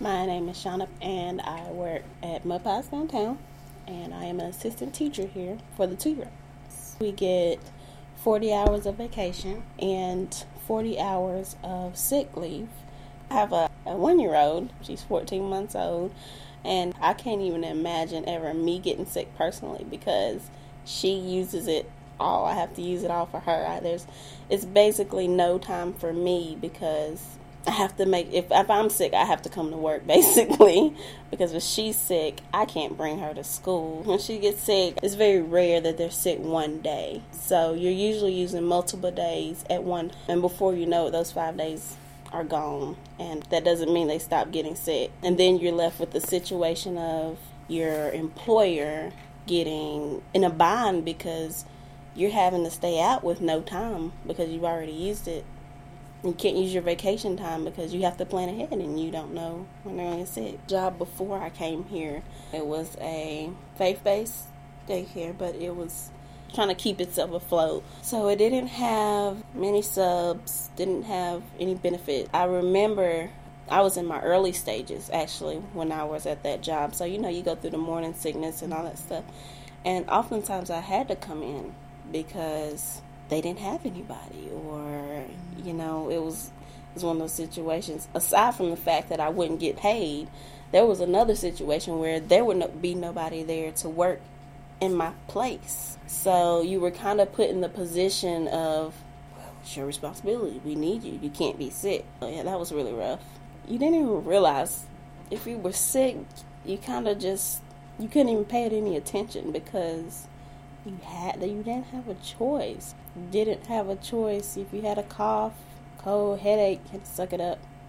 My name is Shauna, and I work at Mud Pies downtown, and I am an assistant teacher here for the 2-year-olds. We get 40 hours of vacation and 40 hours of sick leave. I have a 1-year-old, she's 14 months old, and I can't even imagine ever me getting sick personally because she uses it all. I have to use it all for her. It's basically no time for me because I have to if I'm sick, I have to come to work basically because if she's sick, I can't bring her to school. When she gets sick, it's very rare that they're sick one day. So you're usually using multiple days at one, and before you know it, those 5 days are gone, and that doesn't mean they stop getting sick. And then you're left with the situation of your employer getting in a bind because you're having to stay out with no time because you've already used it. You can't use your vacation time because you have to plan ahead and you don't know when they're going to get sick. Job before I came here, it was a faith-based daycare, but it was trying to keep itself afloat. So it didn't have many subs, didn't have any benefit. I remember I was in my early stages actually when I was at that job. So you go through the morning sickness and all that stuff. And oftentimes I had to come in because they didn't have anybody, or it was one of those situations. Aside from the fact that I wouldn't get paid, there was another situation where there would be nobody there to work in my place. So you were kind of put in the position of, well, it's your responsibility. We need you. You can't be sick. So yeah, that was really rough. You didn't even realize if you were sick, you couldn't even pay it any attention because you didn't have a choice. You didn't have a choice. If you had a cough, cold, headache, you had to suck it up.